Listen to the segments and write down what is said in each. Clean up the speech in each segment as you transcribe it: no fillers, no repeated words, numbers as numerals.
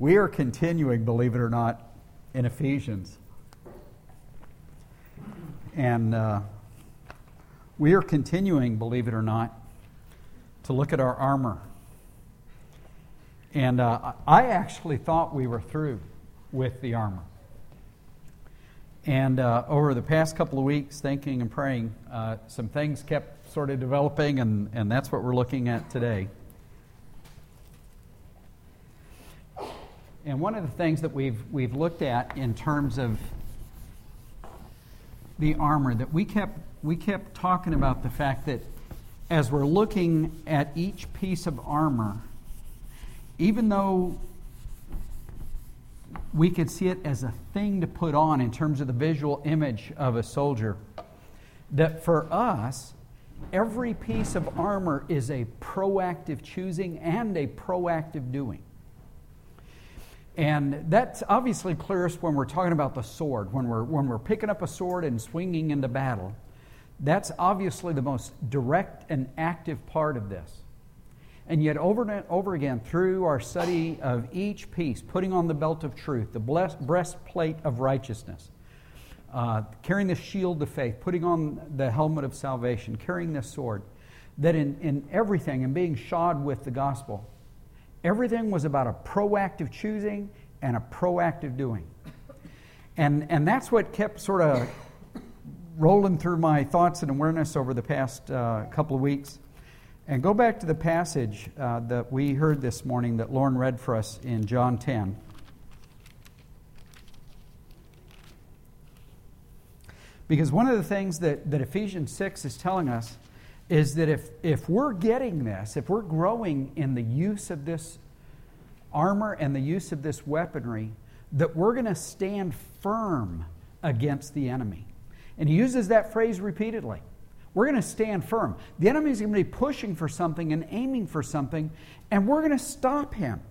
We are continuing, believe it or not, in Ephesians. And we are continuing, believe it or not, to look at our armor. And I actually thought we were through with the armor. And over the past couple of weeks, thinking and praying, some things kept sort of developing, and that's what we're looking at today. And one of the things that we've looked at in terms of the armor, that we kept talking about the fact that as we're looking at each piece of armor, even though we could see it as a thing to put on in terms of the visual image of a soldier, that for us, every piece of armor is a proactive choosing and a proactive doing. And that's obviously clearest when we're talking about the sword. When we're picking up a sword and swinging into battle, that's obviously the most direct and active part of this. And yet over and over again, through our study of each piece, putting on the belt of truth, the breastplate of righteousness, carrying the shield of faith, putting on the helmet of salvation, carrying the sword, that in everything and being shod with the gospel, everything was about a proactive choosing and a proactive doing. And that's what kept sort of rolling through my thoughts and awareness over the past couple of weeks. And go back to the passage that we heard this morning that Lauren read for us in John 10. Because one of the things that Ephesians 6 is telling us is that if we're getting this, if we're growing in the use of this armor and the use of this weaponry, that we're going to stand firm against the enemy. And he uses that phrase repeatedly. We're going to stand firm. The enemy is going to be pushing for something and aiming for something, and we're going to stop him.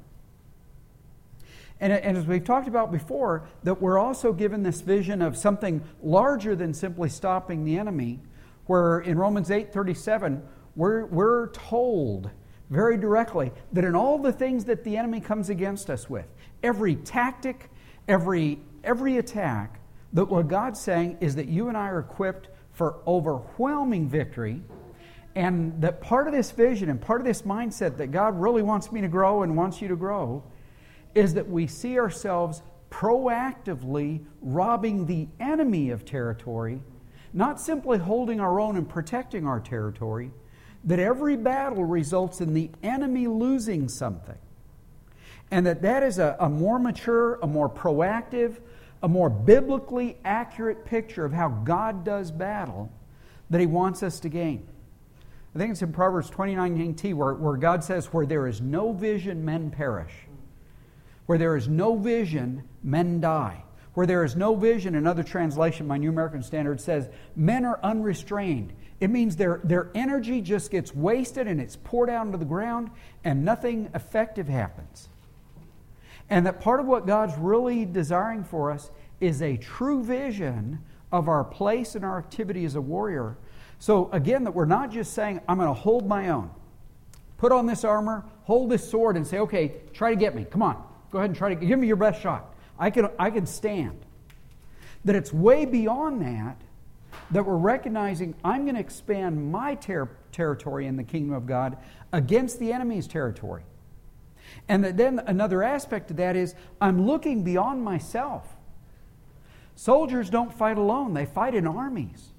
And as we've talked about before, that we're also given this vision of something larger than simply stopping the enemy, where in Romans 8:37, we're told very directly that in all the things that the enemy comes against us with, every tactic, every attack, that what God's saying is that you and I are equipped for overwhelming victory, and that part of this vision and part of this mindset that God really wants me to grow and wants you to grow is that we see ourselves proactively robbing the enemy of territory, not simply holding our own and protecting our territory, that every battle results in the enemy losing something. And that is a more mature, a more proactive, a more biblically accurate picture of how God does battle that he wants us to gain. I think it's in Proverbs 29:19 where God says, where there is no vision, men perish. Where there is no vision, men die. Where there is no vision, another translation, my New American Standard says, men are unrestrained. It means their energy just gets wasted and it's poured out into the ground and nothing effective happens. And that part of what God's really desiring for us is a true vision of our place and our activity as a warrior. So again, that we're not just saying, I'm going to hold my own. Put on this armor, hold this sword and say, okay, try to get me. Come on, go ahead and try to give me your best shot. I can stand. That it's way beyond that we're recognizing I'm going to expand my territory in the kingdom of God against the enemy's territory. And then another aspect of that is I'm looking beyond myself. Soldiers don't fight alone. They fight in armies.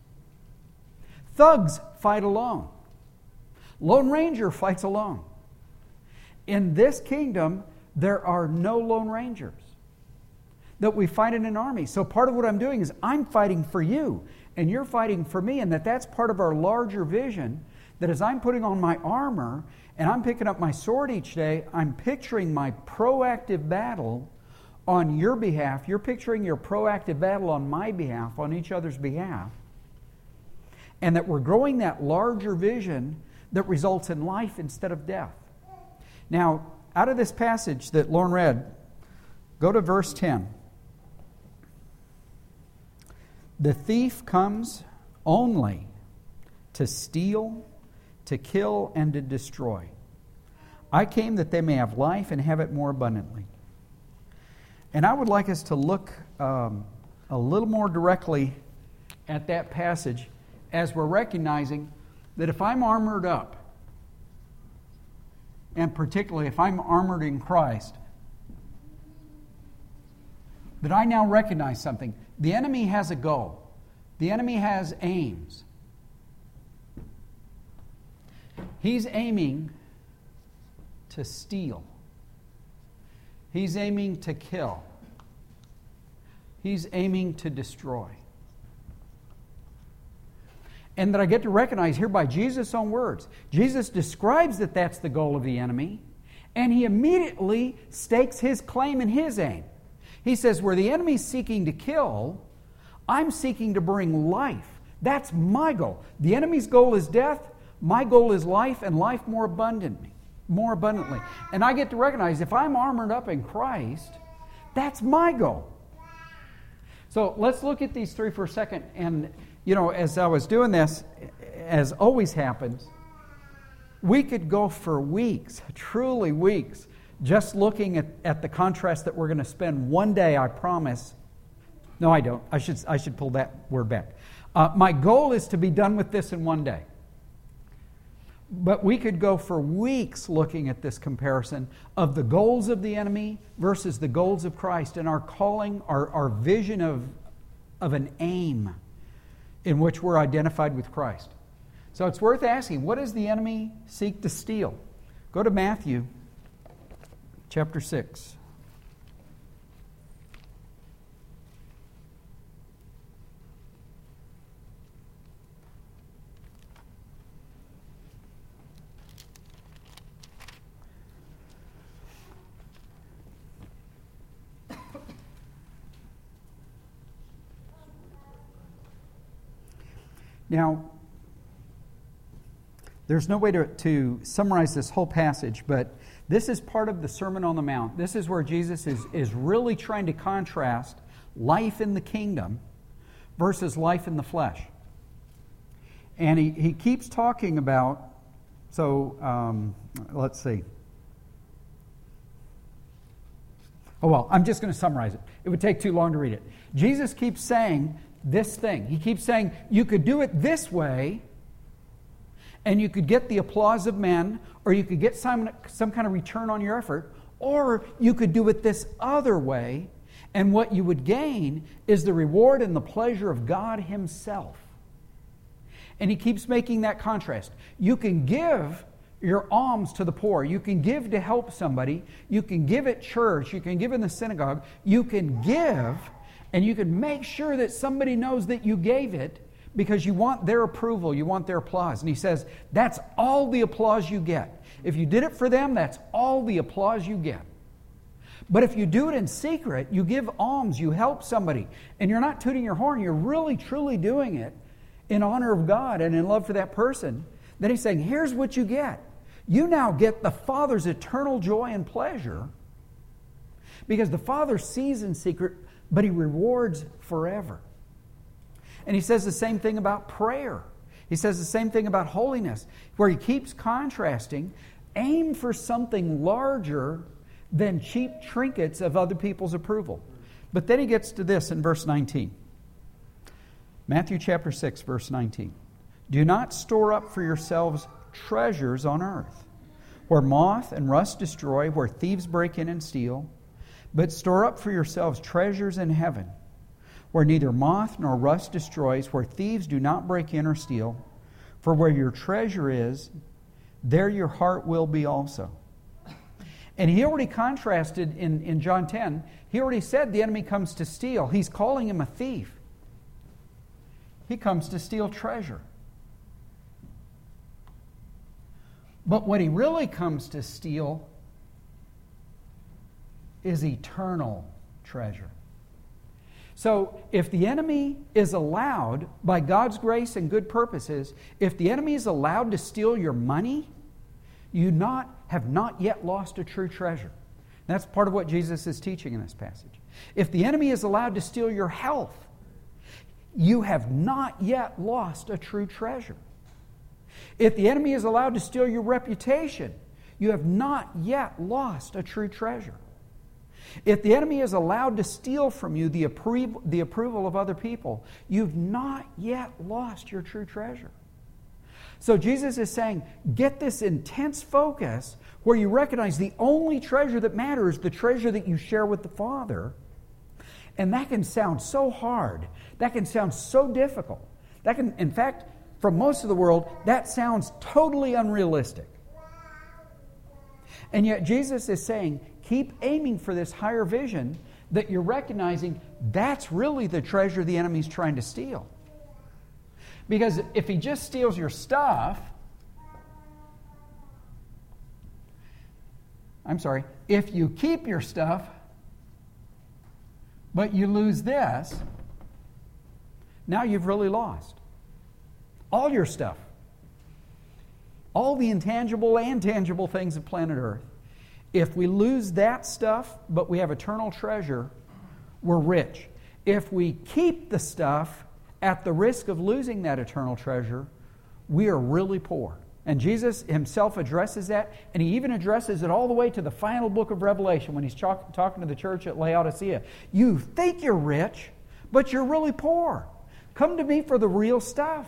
Thugs fight alone. Lone Ranger fights alone. In this kingdom, there are no Lone Rangers. That we fight in an army. So part of what I'm doing is I'm fighting for you, and you're fighting for me, and that's part of our larger vision, that as I'm putting on my armor and I'm picking up my sword each day, I'm picturing my proactive battle on your behalf. You're picturing your proactive battle on my behalf, on each other's behalf. And that we're growing that larger vision that results in life instead of death. Now, out of this passage that Lauren read, go to verse 10. The thief comes only to steal, to kill, and to destroy. I came that they may have life and have it more abundantly. And I would like us to look a little more directly at that passage as we're recognizing that if I'm armored up, and particularly if I'm armored in Christ, that I now recognize something. The enemy has a goal. The enemy has aims. He's aiming to steal. He's aiming to kill. He's aiming to destroy. And that I get to recognize here by Jesus' own words. Jesus describes that that's the goal of the enemy, and he immediately stakes his claim and his aim. He says, where the enemy's seeking to kill, I'm seeking to bring life. That's my goal. The enemy's goal is death. My goal is life, and life more abundantly. And I get to recognize if I'm armored up in Christ, that's my goal. So let's look at these three for a second. And, as I was doing this, as always happens, we could go for weeks, truly weeks, just looking at the contrast that we're going to spend one day, I promise. No, I don't. I should pull that word back. My goal is to be done with this in one day. But we could go for weeks looking at this comparison of the goals of the enemy versus the goals of Christ and our calling, our vision of an aim in which we're identified with Christ. So it's worth asking, what does the enemy seek to steal? Go to Matthew chapter 6. Now, there's no way to summarize this whole passage, but this is part of the Sermon on the Mount. This is where Jesus is really trying to contrast life in the kingdom versus life in the flesh. And he keeps talking about, let's see. Oh, well, I'm just going to summarize it. It would take too long to read it. Jesus keeps saying this thing. He keeps saying, you could do it this way, and you could get the applause of men, or you could get some kind of return on your effort, or you could do it this other way, and what you would gain is the reward and the pleasure of God Himself. And he keeps making that contrast. You can give your alms to the poor. You can give to help somebody. You can give at church. You can give in the synagogue. You can give, and you can make sure that somebody knows that you gave it because you want their approval, you want their applause. And he says, that's all the applause you get. If you did it for them, that's all the applause you get. But if you do it in secret, you give alms, you help somebody, and you're not tooting your horn, you're really, truly doing it in honor of God and in love for that person, then he's saying, here's what you get. You now get the Father's eternal joy and pleasure because the Father sees in secret, but He rewards forever. And he says the same thing about prayer. He says the same thing about holiness, where he keeps contrasting, aim for something larger than cheap trinkets of other people's approval. But then he gets to this in verse 19. Matthew chapter 6, verse 19. Do not store up for yourselves treasures on earth, where moth and rust destroy, where thieves break in and steal, but store up for yourselves treasures in heaven, where neither moth nor rust destroys, where thieves do not break in or steal. For where your treasure is, there your heart will be also. And he already contrasted in John 10, he already said the enemy comes to steal. He's calling him a thief. He comes to steal treasure. But what he really comes to steal is eternal treasure. So if the enemy is allowed, by God's grace and good purposes, if the enemy is allowed to steal your money, you have not yet lost a true treasure. That's part of what Jesus is teaching in this passage. If the enemy is allowed to steal your health, you have not yet lost a true treasure. If the enemy is allowed to steal your reputation, you have not yet lost a true treasure. If the enemy is allowed to steal from you the approval of other people, you've not yet lost your true treasure. So Jesus is saying, get this intense focus where you recognize the only treasure that matters, the treasure that you share with the Father. And that can sound so hard. That can sound so difficult. That can, in fact, for most of the world, that sounds totally unrealistic. And yet Jesus is saying, keep aiming for this higher vision that you're recognizing that's really the treasure the enemy's trying to steal. Because if he just steals your stuff, if you keep your stuff, but you lose this, now you've really lost all your stuff. All the intangible and tangible things of planet Earth. If we lose that stuff, but we have eternal treasure, we're rich. If we keep the stuff at the risk of losing that eternal treasure, we are really poor. And Jesus himself addresses that, and he even addresses it all the way to the final book of Revelation when he's talking to the church at Laodicea. You think you're rich, but you're really poor. Come to me for the real stuff.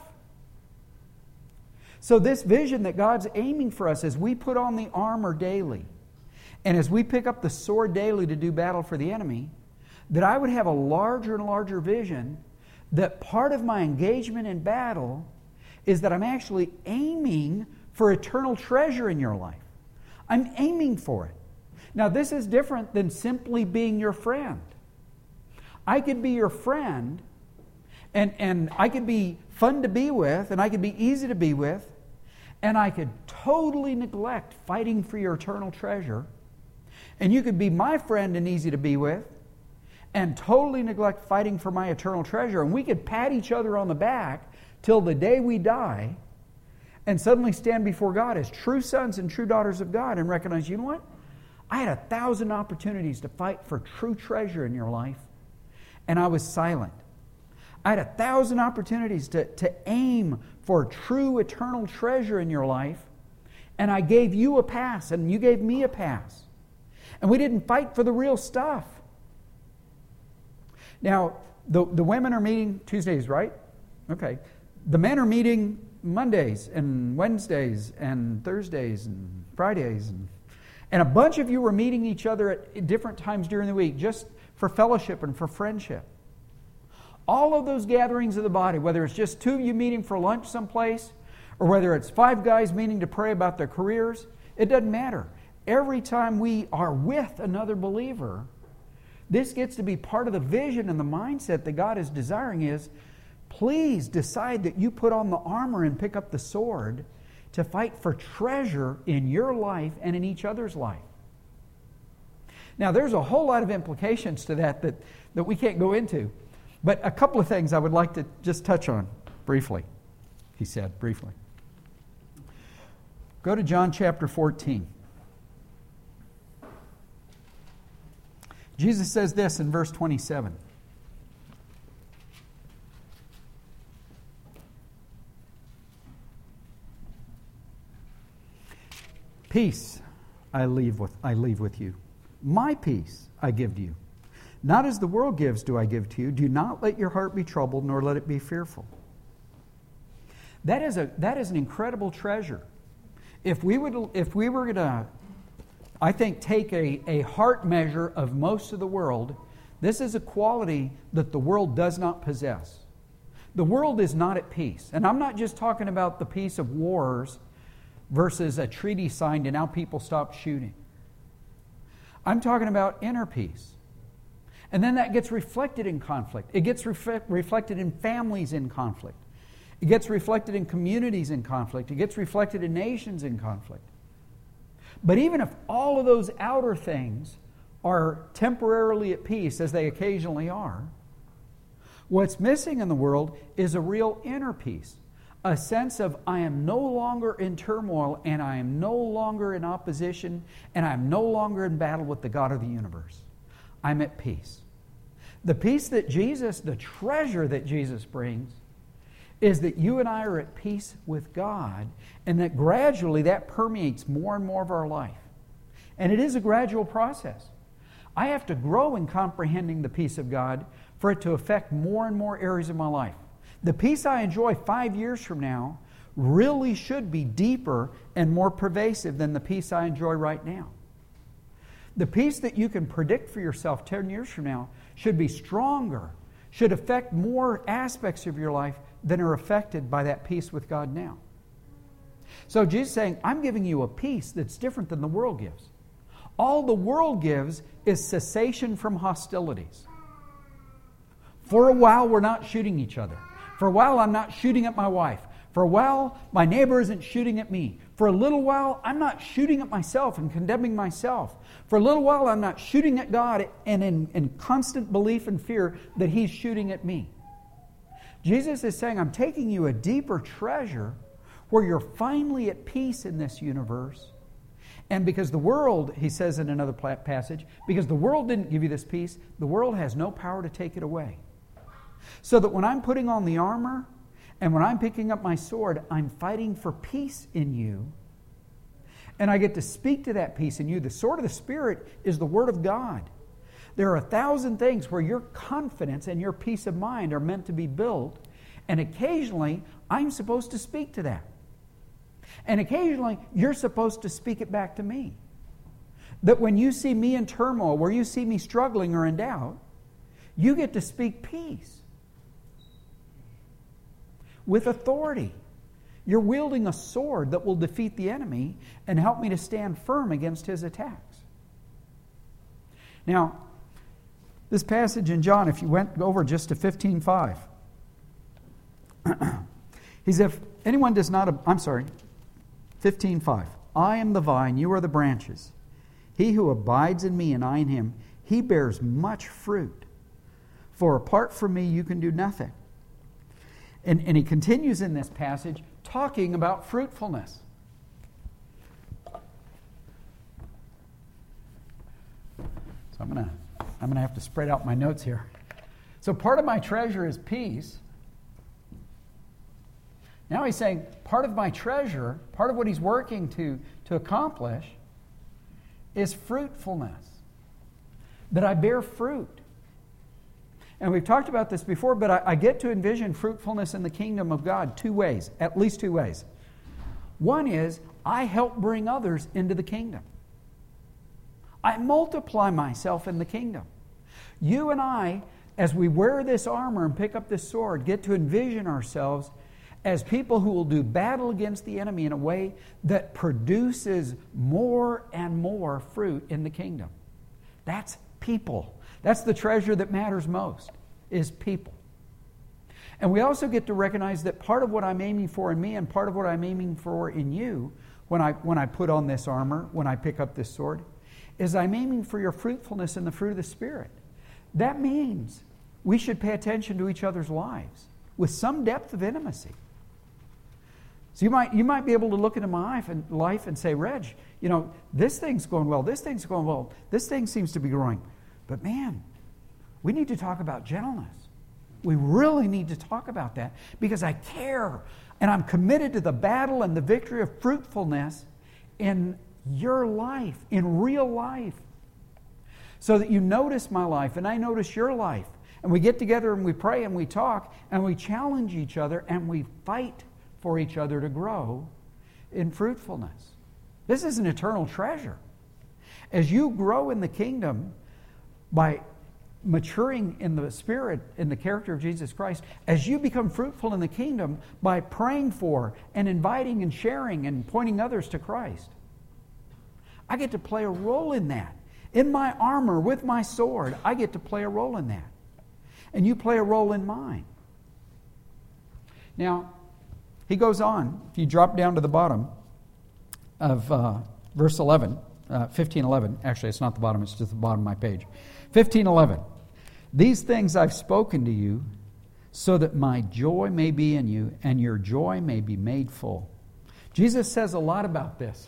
So this vision that God's aiming for us as we put on the armor daily, and as we pick up the sword daily to do battle for the enemy, that I would have a larger and larger vision that part of my engagement in battle is that I'm actually aiming for eternal treasure in your life. I'm aiming for it. Now, this is different than simply being your friend. I could be your friend, and I could be fun to be with, and I could be easy to be with, and I could totally neglect fighting for your eternal treasure. And you could be my friend and easy to be with, and totally neglect fighting for my eternal treasure. And we could pat each other on the back till the day we die, and suddenly stand before God as true sons and true daughters of God and recognize, you know what? I had 1,000 opportunities to fight for true treasure in your life, and I was silent. I had 1,000 opportunities to aim for true eternal treasure in your life, and I gave you a pass, and you gave me a pass. And we didn't fight for the real stuff. Now, the women are meeting Tuesdays, right? Okay. The men are meeting Mondays and Wednesdays and Thursdays and Fridays. And a bunch of you are meeting each other at different times during the week just for fellowship and for friendship. All of those gatherings of the body, whether it's just 2 of you meeting for lunch someplace, or whether it's 5 guys meeting to pray about their careers, it doesn't matter. Every time we are with another believer, this gets to be part of the vision and the mindset that God is desiring is, please decide that you put on the armor and pick up the sword to fight for treasure in your life and in each other's life. Now, there's a whole lot of implications to that we can't go into. But a couple of things I would like to just touch on briefly, he said, briefly. Go to John chapter 14. Jesus says this in verse 27. Peace I leave with you. My peace I give to you. Not as the world gives do I give to you. Do not let your heart be troubled, nor let it be fearful. That is an incredible treasure. If we were going to, I think, take a heart measure of most of the world, this is a quality that the world does not possess. The world is not at peace. And I'm not just talking about the peace of wars versus a treaty signed and now people stop shooting. I'm talking about inner peace. And then that gets reflected in conflict. It gets reflected in families in conflict. It gets reflected in communities in conflict. It gets reflected in nations in conflict. But even if all of those outer things are temporarily at peace, as they occasionally are, what's missing in the world is a real inner peace. A sense of, I am no longer in turmoil, and I am no longer in opposition, and I am no longer in battle with the God of the universe. I'm at peace. The peace that Jesus, the treasure that Jesus brings, is that you and I are at peace with God, and that gradually that permeates more and more of our life. And it is a gradual process. I have to grow in comprehending the peace of God for it to affect more and more areas of my life. The peace I enjoy 5 years from now really should be deeper and more pervasive than the peace I enjoy right now. The peace that you can predict for yourself 10 years from now should be stronger, should affect more aspects of your life than are affected by that peace with God now. So Jesus is saying, I'm giving you a peace that's different than the world gives. All the world gives is cessation from hostilities. For a while, we're not shooting each other. For a while, I'm not shooting at my wife. For a while, my neighbor isn't shooting at me. For a little while, I'm not shooting at myself and condemning myself. For a little while, I'm not shooting at God and in constant belief and fear that He's shooting at me. Jesus is saying, I'm taking you a deeper treasure where you're finally at peace in this universe. And because the world, he says in another passage, because the world didn't give you this peace, the world has no power to take it away. So that when I'm putting on the armor and when I'm picking up my sword, I'm fighting for peace in you. And I get to speak to that peace in you. The sword of the Spirit is the Word of God. There are 1,000 things where your confidence and your peace of mind are meant to be built. And occasionally, I'm supposed to speak to that. And occasionally, you're supposed to speak it back to me. That when you see me in turmoil, where you see me struggling or in doubt, you get to speak peace. With authority. You're wielding a sword that will defeat the enemy and help me to stand firm against his attacks. Now, this passage in John, if you went over just to 15:5, he said, if anyone does not, 15:5, I am the vine, you are the branches. He who abides in me and I in him, he bears much fruit. For apart from me, you can do nothing. And he continues in this passage talking about fruitfulness. So I'm gonna have to spread out my notes here. So part of my treasure is peace. Now he's saying part of my treasure, part of what he's working to accomplish is fruitfulness. That I bear fruit. And we've talked about this before, but I get to envision fruitfulness in the kingdom of God 2 ways, at least 2 ways. One is, I help bring others into the kingdom. I multiply myself in the kingdom. You and I, as we wear this armor and pick up this sword, get to envision ourselves as people who will do battle against the enemy in a way that produces more and more fruit in the kingdom. That's people. That's the treasure that matters most, is people. And we also get to recognize that part of what I'm aiming for in me and part of what I'm aiming for in you when I put on this armor, when I pick up this sword, is I'm aiming for your fruitfulness in the fruit of the Spirit. That means we should pay attention to each other's lives with some depth of intimacy. So you might be able to look into my life and say, Reg, this thing's going well, this thing's going well, this thing seems to be growing. But man, we need to talk about gentleness. We really need to talk about that because I care and I'm committed to the battle and the victory of fruitfulness in your life, in real life. So that you notice my life and I notice your life. And we get together and we pray and we talk and we challenge each other and we fight for each other to grow in fruitfulness. This is an eternal treasure. As you grow in the kingdom, by maturing in the Spirit, in the character of Jesus Christ, as you become fruitful in the kingdom by praying for and inviting and sharing and pointing others to Christ, I get to play a role in that. In my armor, with my sword, I get to play a role in that. And you play a role in mine. Now, he goes on, if you drop down to the bottom of verse 11, 15:11. Actually, it's not the bottom, it's just the bottom of my page. 15:11. These things I've spoken to you so that my joy may be in you and your joy may be made full. Jesus says a lot about this.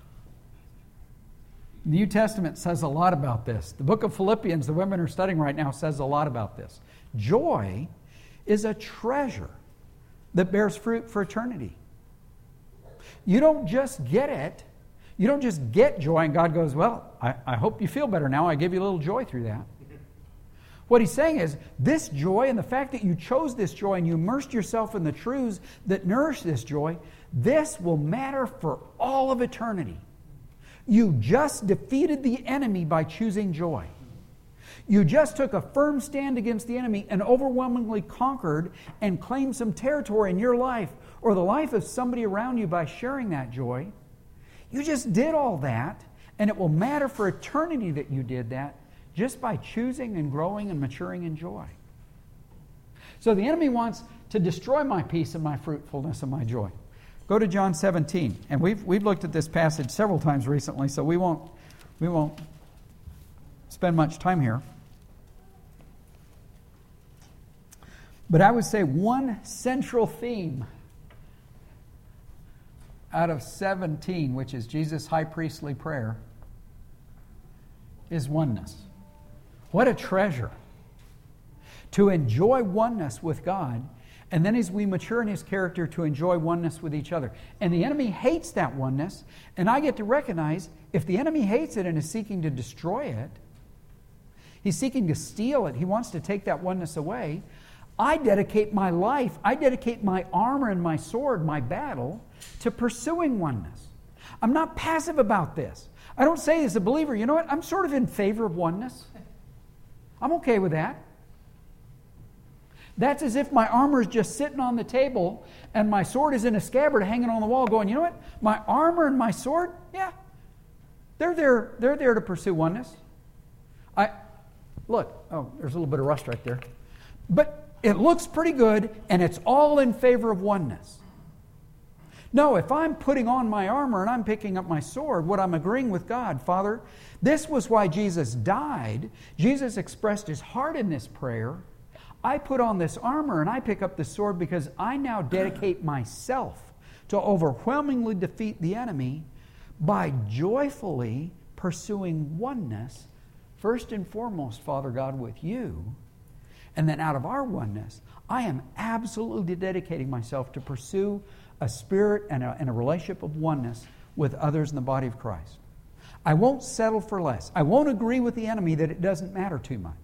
The New Testament says a lot about this. The book of Philippians, the women are studying right now, says a lot about this. Joy is a treasure that bears fruit for eternity. You don't just get it. You don't just get joy and God goes, well, I hope you feel better now. I gave you a little joy through that. What he's saying is, this joy and the fact that you chose this joy and you immersed yourself in the truths that nourish this joy, this will matter for all of eternity. You just defeated the enemy by choosing joy. You just took a firm stand against the enemy and overwhelmingly conquered and claimed some territory in your life or the life of somebody around you by sharing that joy. You just did all that, and it will matter for eternity that you did that just by choosing and growing and maturing in joy. So the enemy wants to destroy my peace and my fruitfulness and my joy. Go to John 17, and we've looked at this passage several times recently, so we won't spend much time here. But I would say one central theme out of 17, which is Jesus' high priestly prayer, is oneness. What a treasure to enjoy oneness with God, and then as we mature in His character, to enjoy oneness with each other. And the enemy hates that oneness, and I get to recognize if the enemy hates it and is seeking to destroy it, he's seeking to steal it, he wants to take that oneness away, I dedicate my life, I dedicate my armor and my sword, my battle, to pursuing oneness. I'm not passive about this. I don't say as a believer, you know what, I'm sort of in favor of oneness. I'm okay with that. That's as if my armor is just sitting on the table and my sword is in a scabbard hanging on the wall going, you know what, my armor and my sword, yeah, they're there to pursue oneness. Look, there's a little bit of rust right there. But it looks pretty good, and it's all in favor of oneness. No, if I'm putting on my armor and I'm picking up my sword, what I'm agreeing with God, Father, this was why Jesus died. Jesus expressed His heart in this prayer. I put on this armor and I pick up the sword because I now dedicate myself to overwhelmingly defeat the enemy by joyfully pursuing oneness, first and foremost, Father God, with you. And then out of our oneness, I am absolutely dedicating myself to pursue a spirit and a relationship of oneness with others in the body of Christ. I won't settle for less. I won't agree with the enemy that it doesn't matter too much.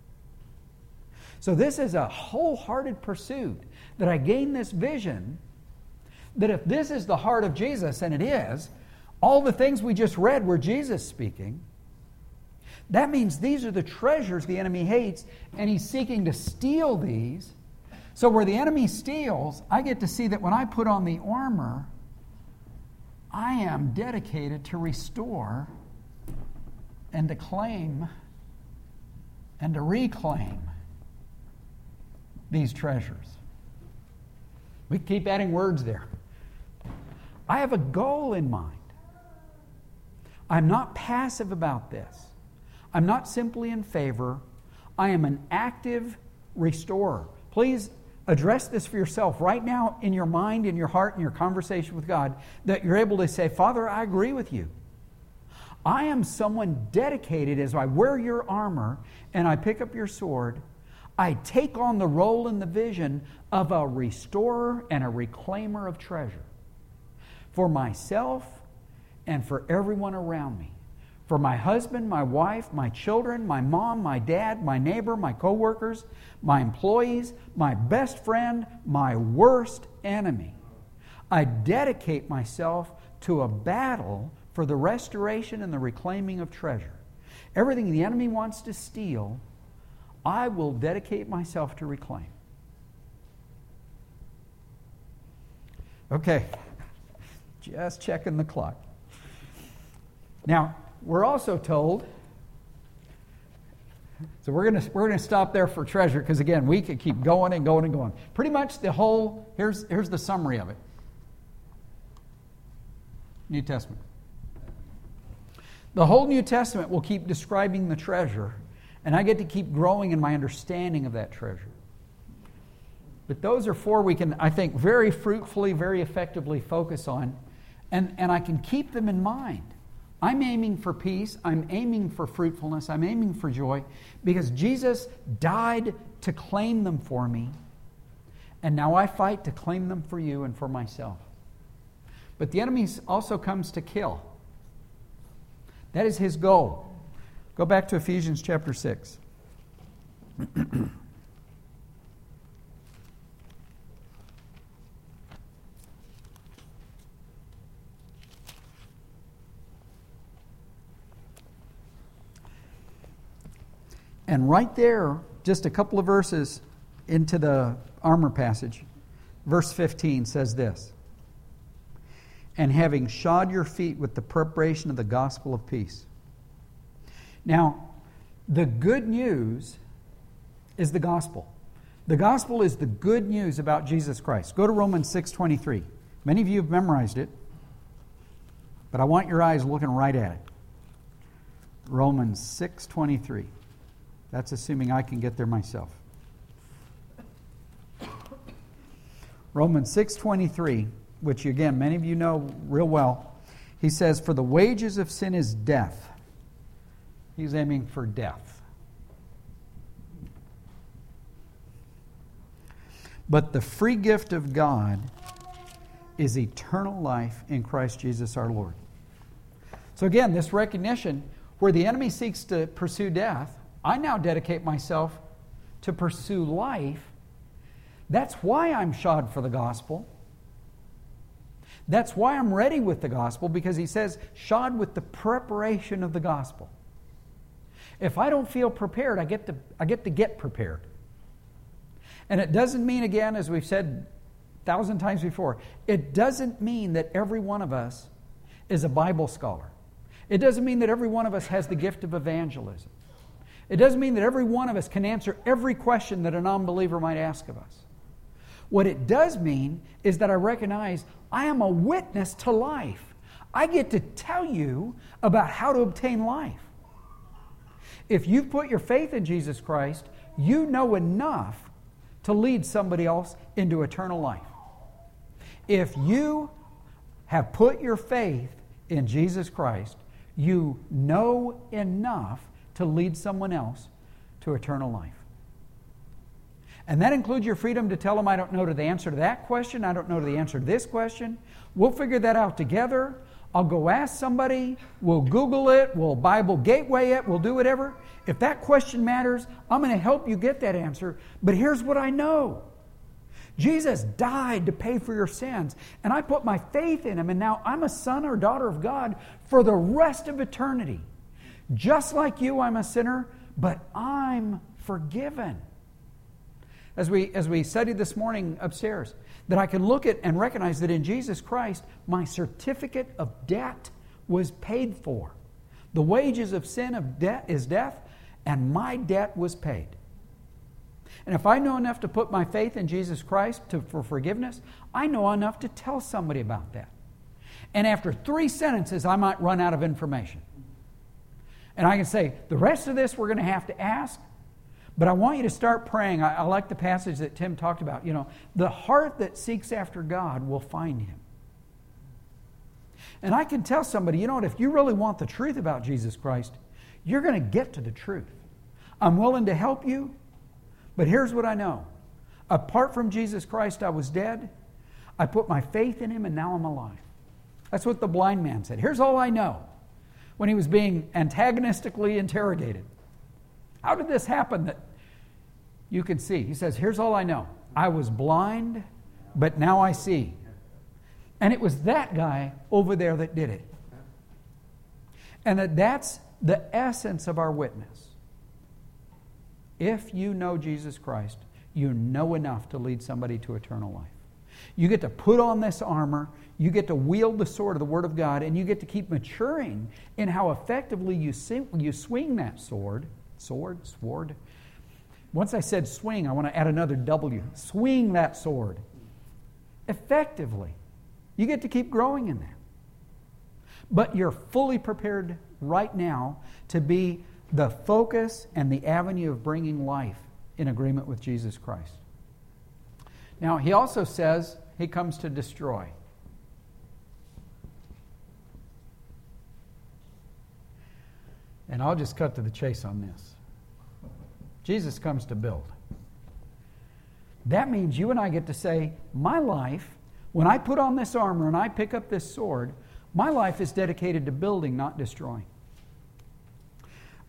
So this is a wholehearted pursuit that I gain this vision that if this is the heart of Jesus, and it is, all the things we just read were Jesus speaking, that means these are the treasures the enemy hates, and he's seeking to steal these. So where the enemy steals, I get to see that when I put on the armor, I am dedicated to restore and to claim and to reclaim these treasures. We keep adding words there. I have a goal in mind. I'm not passive about this. I'm not simply in favor. I am an active restorer. Please address this for yourself right now in your mind, in your heart, in your conversation with God, that you're able to say, Father, I agree with you. I am someone dedicated as I wear your armor and I pick up your sword. I take on the role and the vision of a restorer and a reclaimer of treasure for myself and for everyone around me. For my husband, my wife, my children, my mom, my dad, my neighbor, my coworkers, my employees, my best friend, my worst enemy. I dedicate myself to a battle for the restoration and the reclaiming of treasure. Everything the enemy wants to steal, I will dedicate myself to reclaim. Okay, just checking the clock. Now, we're also told, so we're going to stop there for treasure, because again, we could keep going and going and going. Pretty much the whole, here's the summary of it. New Testament. The whole New Testament will keep describing the treasure, and I get to keep growing in my understanding of that treasure. But those are four we can, I think, very fruitfully, very effectively focus on, and I can keep them in mind. I'm aiming for peace, I'm aiming for fruitfulness, I'm aiming for joy, because Jesus died to claim them for me, and now I fight to claim them for you and for myself. But the enemy also comes to kill. That is his goal. Go back to Ephesians chapter 6. And right there, just a couple of verses into the armor passage, verse 15 says this: "And having shod your feet with the preparation of the gospel of peace." Now, the good news is the gospel. The gospel is the good news about Jesus Christ. Go to Romans 6:23. Many of you have memorized it, but I want your eyes looking right at it. Romans 6:23. That's assuming I can get there myself. Romans 6:23, which again, many of you know real well. He says, "For the wages of sin is death." He's aiming for death. "But the free gift of God is eternal life in Christ Jesus our Lord." So again, this recognition, where the enemy seeks to pursue death, I now dedicate myself to pursue life. That's why I'm shod for the gospel. That's why I'm ready with the gospel, because he says, shod with the preparation of the gospel. If I don't feel prepared, I get to get prepared. And it doesn't mean, again, as we've said 1,000 times before, it doesn't mean that every one of us is a Bible scholar. It doesn't mean that every one of us has the gift of evangelism. It doesn't mean that every one of us can answer every question that a non-believer might ask of us. What it does mean is that I recognize I am a witness to life. I get to tell you about how to obtain life. If you've put your faith in Jesus Christ, you know enough to lead somebody else into eternal life. If you have put your faith in Jesus Christ, you know enough to lead someone else to eternal life. And that includes your freedom to tell them, I don't know the answer to that question, I don't know the answer to this question. We'll figure that out together. I'll go ask somebody, we'll Google it, we'll Bible Gateway it, we'll do whatever. If that question matters, I'm going to help you get that answer. But here's what I know. Jesus died to pay for your sins, and I put my faith in Him, and now I'm a son or daughter of God for the rest of eternity. Just like you, I'm a sinner, but I'm forgiven. As we studied this morning upstairs, that I can look at and recognize that in Jesus Christ, my certificate of debt was paid for. The wages of sin of debt is death, and my debt was paid. And if I know enough to put my faith in Jesus Christ for forgiveness, I know enough to tell somebody about that. And after 3 sentences, I might run out of information. And I can say, the rest of this we're going to have to ask, but I want you to start praying. I like the passage that Tim talked about. You know, the heart that seeks after God will find Him. And I can tell somebody, you know what, if you really want the truth about Jesus Christ, you're going to get to the truth. I'm willing to help you, but here's what I know. Apart from Jesus Christ, I was dead. I put my faith in Him, and now I'm alive. That's what the blind man said. Here's all I know. When he was being antagonistically interrogated. How did this happen that you can see? He says, here's all I know. I was blind, but now I see. And it was that guy over there that did it. And that's the essence of our witness. If you know Jesus Christ, you know enough to lead somebody to eternal life. You get to put on this armor, you get to wield the sword of the Word of God, and you get to keep maturing in how effectively you swing that sword. Sword. Once I said swing, I want to add another W. Swing that sword. Effectively. You get to keep growing in that. But you're fully prepared right now to be the focus and the avenue of bringing life in agreement with Jesus Christ. Now, he also says he comes to destroy. And I'll just cut to the chase on this. Jesus comes to build. That means you and I get to say, my life, when I put on this armor and I pick up this sword, my life is dedicated to building, not destroying.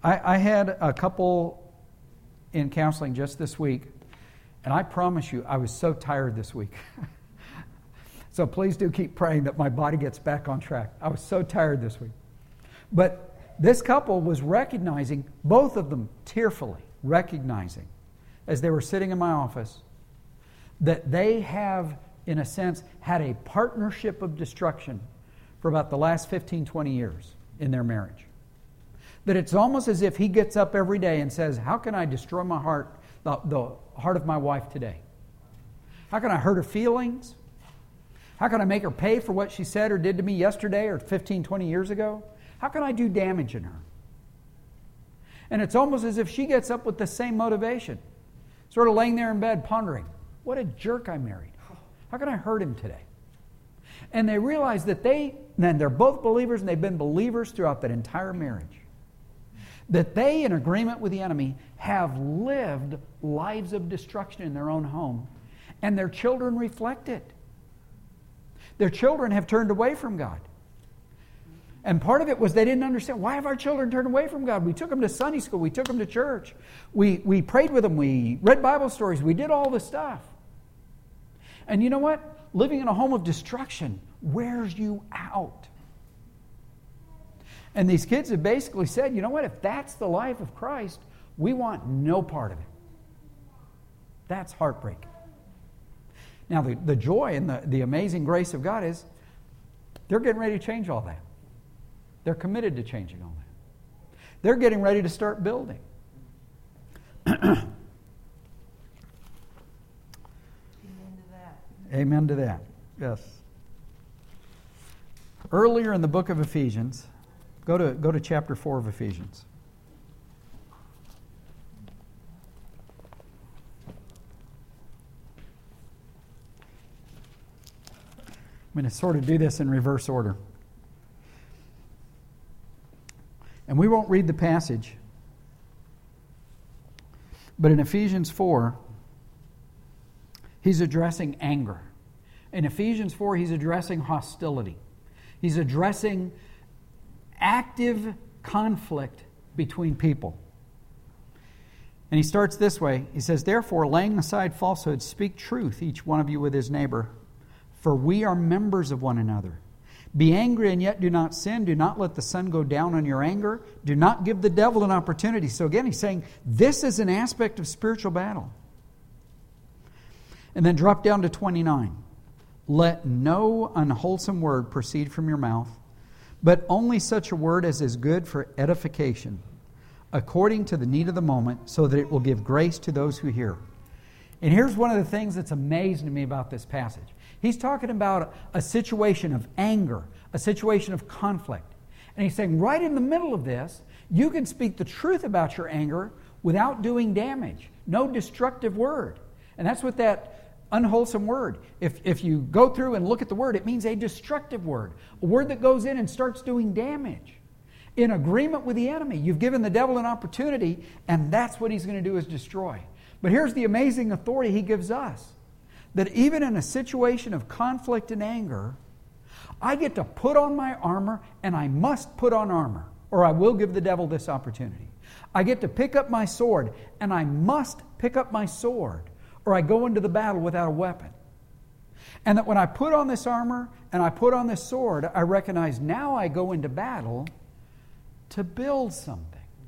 I had a couple in counseling just this week, and I promise you, I was so tired this week. So please do keep praying that my body gets back on track. I was so tired this week. But this couple was recognizing, both of them tearfully recognizing, as they were sitting in my office, that they have, in a sense, had a partnership of destruction for about the last 15, 20 years in their marriage. That it's almost as if he gets up every day and says, how can I destroy my heart, the heart of my wife today? How can I hurt her feelings? How can I make her pay for what she said or did to me yesterday or 15, 20 years ago? How can I do damage in her? And it's almost as if she gets up with the same motivation, sort of laying there in bed pondering, what a jerk I married. How can I hurt him today? And they realize that they're both believers, and they've been believers throughout that entire marriage. That they, in agreement with the enemy, have lived lives of destruction in their own home, and their children reflect it. Their children have turned away from God. And part of it was they didn't understand, why have our children turned away from God? We took them to Sunday school. We took them to church. We prayed with them. We read Bible stories. We did all this stuff. And you know what? Living in a home of destruction wears you out. And these kids have basically said, you know what? If that's the life of Christ, we want no part of it. That's heartbreaking. Now, the joy and the amazing grace of God is they're getting ready to change all that. They're committed to changing all that. They're getting ready to start building. Amen to that. Amen to that. Yes. Earlier in the book of Ephesians, go to chapter 4 of Ephesians. I'm going to sort of do this in reverse order. And we won't read the passage. But in Ephesians 4, he's addressing anger. In Ephesians 4, he's addressing hostility. He's addressing active conflict between people. And he starts this way. He says, therefore, laying aside falsehood, speak truth, each one of you with his neighbor. For we are members of one another. Be angry and yet do not sin. Do not let the sun go down on your anger. Do not give the devil an opportunity. So again, he's saying this is an aspect of spiritual battle. And then drop down to 29. Let no unwholesome word proceed from your mouth, but only such a word as is good for edification, according to the need of the moment, so that it will give grace to those who hear. And here's one of the things that's amazing to me about this passage. He's talking about a situation of anger, a situation of conflict. And he's saying right in the middle of this, you can speak the truth about your anger without doing damage. No destructive word. And that's what that unwholesome word, if you go through and look at the word, it means a destructive word. A word that goes in and starts doing damage. In agreement with the enemy. You've given the devil an opportunity, and that's what he's going to do is destroy. But here's the amazing authority he gives us. That even in a situation of conflict and anger, I get to put on my armor, and I must put on armor, or I will give the devil this opportunity. I get to pick up my sword, and I must pick up my sword, or I go into the battle without a weapon. And that when I put on this armor, and I put on this sword, I recognize now I go into battle to build something.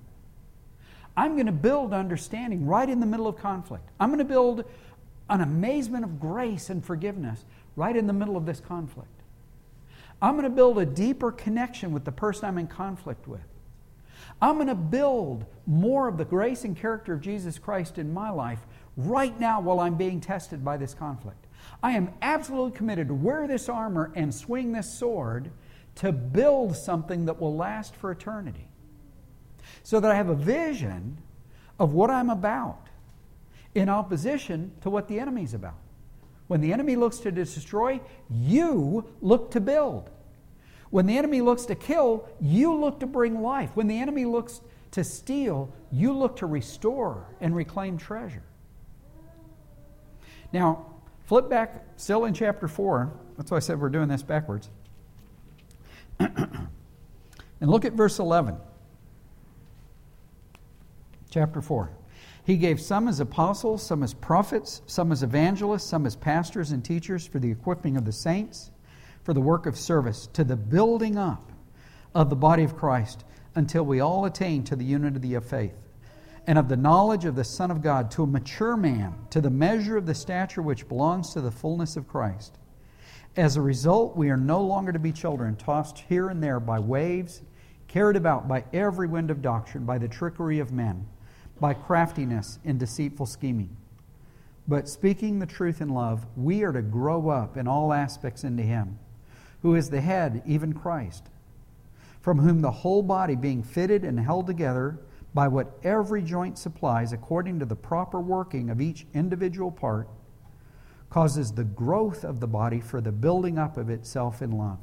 I'm going to build understanding right in the middle of conflict. I'm going to build an amazement of grace and forgiveness right in the middle of this conflict. I'm going to build a deeper connection with the person I'm in conflict with. I'm going to build more of the grace and character of Jesus Christ in my life right now while I'm being tested by this conflict. I am absolutely committed to wear this armor and swing this sword to build something that will last for eternity. So that I have a vision of what I'm about in opposition to what the enemy's about. When the enemy looks to destroy, you look to build. When the enemy looks to kill, you look to bring life. When the enemy looks to steal, you look to restore and reclaim treasure. Now, flip back, still in chapter 4. That's why I said we're doing this backwards. And look at verse 11. Chapter 4. He gave some as apostles, some as prophets, some as evangelists, some as pastors and teachers for the equipping of the saints, for the work of service, to the building up of the body of Christ, until we all attain to the unity of faith and of the knowledge of the Son of God, to a mature man, to the measure of the stature which belongs to the fullness of Christ. As a result, we are no longer to be children, tossed here and there by waves, carried about by every wind of doctrine, by the trickery of men, by craftiness and deceitful scheming. But speaking the truth in love, we are to grow up in all aspects into Him, who is the head, even Christ, from whom the whole body, being fitted and held together by what every joint supplies, according to the proper working of each individual part, causes the growth of the body for the building up of itself in love.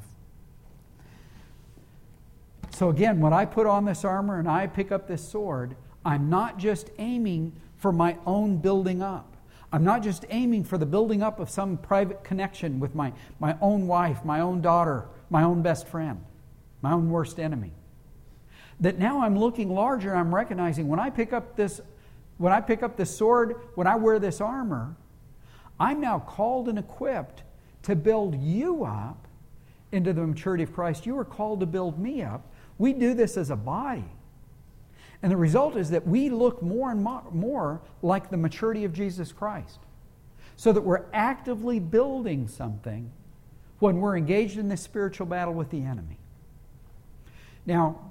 So again, when I put on this armor and I pick up this sword, I'm not just aiming for my own building up. I'm not just aiming for the building up of some private connection with my own wife, my own daughter, my own best friend, my own worst enemy. That now I'm looking larger and I'm recognizing when I pick up this sword, when I wear this armor, I'm now called and equipped to build you up into the maturity of Christ. You are called to build me up. We do this as a body. And the result is that we look more and more like the maturity of Jesus Christ. So that we're actively building something when we're engaged in this spiritual battle with the enemy. Now,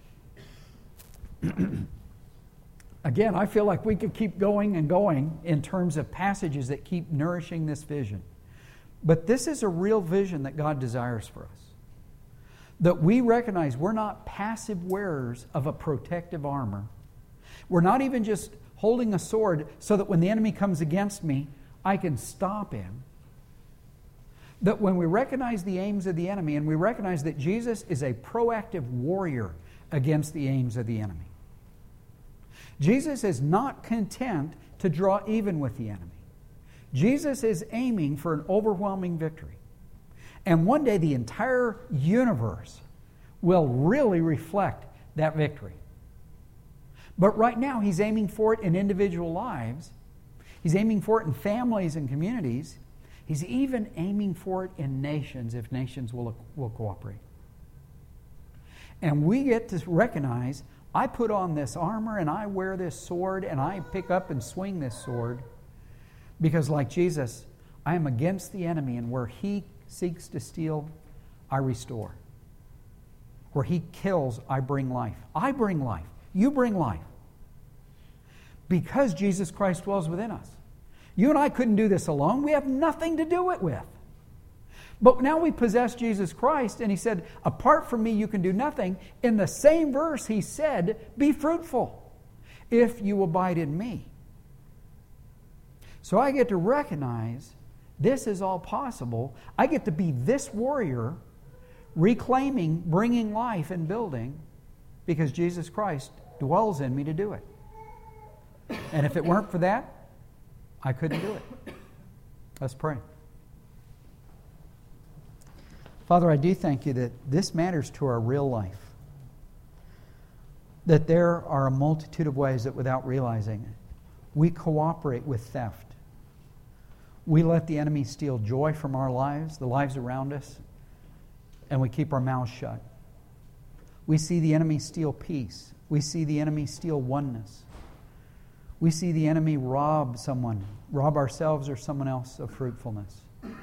again, I feel like we could keep going and going in terms of passages that keep nourishing this vision. But this is a real vision that God desires for us. That we recognize we're not passive wearers of a protective armor. We're not even just holding a sword so that when the enemy comes against me, I can stop him. That when we recognize the aims of the enemy and we recognize that Jesus is a proactive warrior against the aims of the enemy. Jesus is not content to draw even with the enemy. Jesus is aiming for an overwhelming victory. And one day the entire universe will really reflect that victory. But right now He's aiming for it in individual lives. He's aiming for it in families and communities. He's even aiming for it in nations if nations will cooperate. And we get to recognize, I put on this armor and I wear this sword and I pick up and swing this sword because like Jesus, I am against the enemy, and where he seeks to steal, I restore. Where he kills, I bring life. I bring life. You bring life. Because Jesus Christ dwells within us. You and I couldn't do this alone. We have nothing to do it with. But now we possess Jesus Christ, and He said, apart from me you can do nothing. In the same verse He said, be fruitful if you abide in me. So I get to recognize this is all possible. I get to be this warrior, reclaiming, bringing life and building, because Jesus Christ dwells in me to do it. And if it weren't for that, I couldn't do it. Let's pray. Father, I do thank You that this matters to our real life. That there are a multitude of ways that without realizing it, we cooperate with theft. We let the enemy steal joy from our lives, the lives around us, and we keep our mouths shut. We see the enemy steal peace. We see the enemy steal oneness. We see the enemy rob ourselves or someone else of fruitfulness.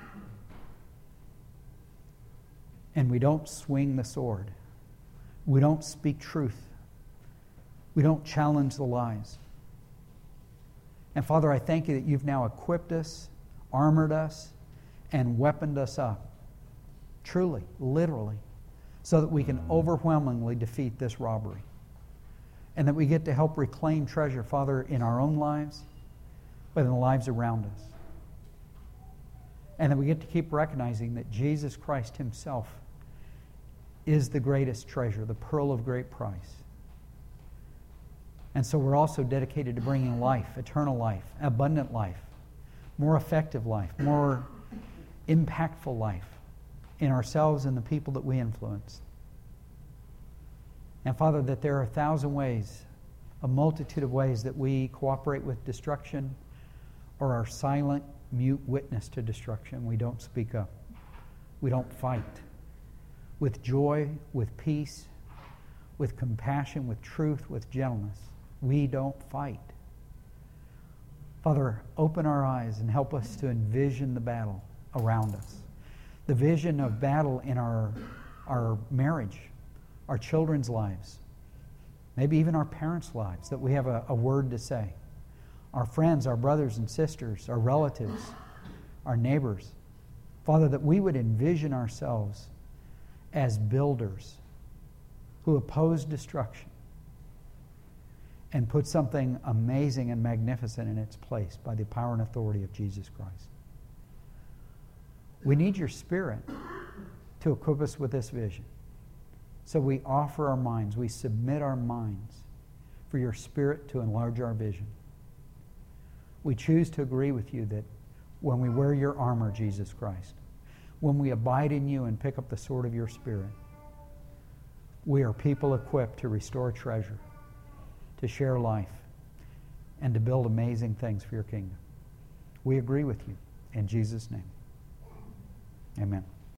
And we don't swing the sword. We don't speak truth. We don't challenge the lies. And Father, I thank You that You've now equipped us, armored us, and weaponed us up. Truly, literally, so that we can overwhelmingly defeat this robbery. And that we get to help reclaim treasure, Father, in our own lives, but in the lives around us. And that we get to keep recognizing that Jesus Christ Himself is the greatest treasure, the pearl of great price. And so we're also dedicated to bringing life, eternal life, abundant life, more effective life, more impactful life in ourselves and the people that we influence. And Father, that there are 1,000 ways a multitude of ways that we cooperate with destruction or are silent, mute witness to destruction. We don't speak up. We don't fight. With joy, with peace, with compassion, with truth, with gentleness. We don't fight. Father, open our eyes and help us to envision the battle around us. The vision of battle in our marriage, our children's lives, maybe even our parents' lives, that we have a word to say. Our friends, our brothers and sisters, our relatives, our neighbors. Father, that we would envision ourselves as builders who oppose destruction and put something amazing and magnificent in its place by the power and authority of Jesus Christ. We need your Spirit to equip us with this vision. So we offer our minds, we submit our minds for your Spirit to enlarge our vision. We choose to agree with you that when we wear your armor, Jesus Christ, when we abide in you and pick up the sword of your Spirit, we are people equipped to restore treasure, to share life, and to build amazing things for your kingdom. We agree with you. In Jesus' name, amen.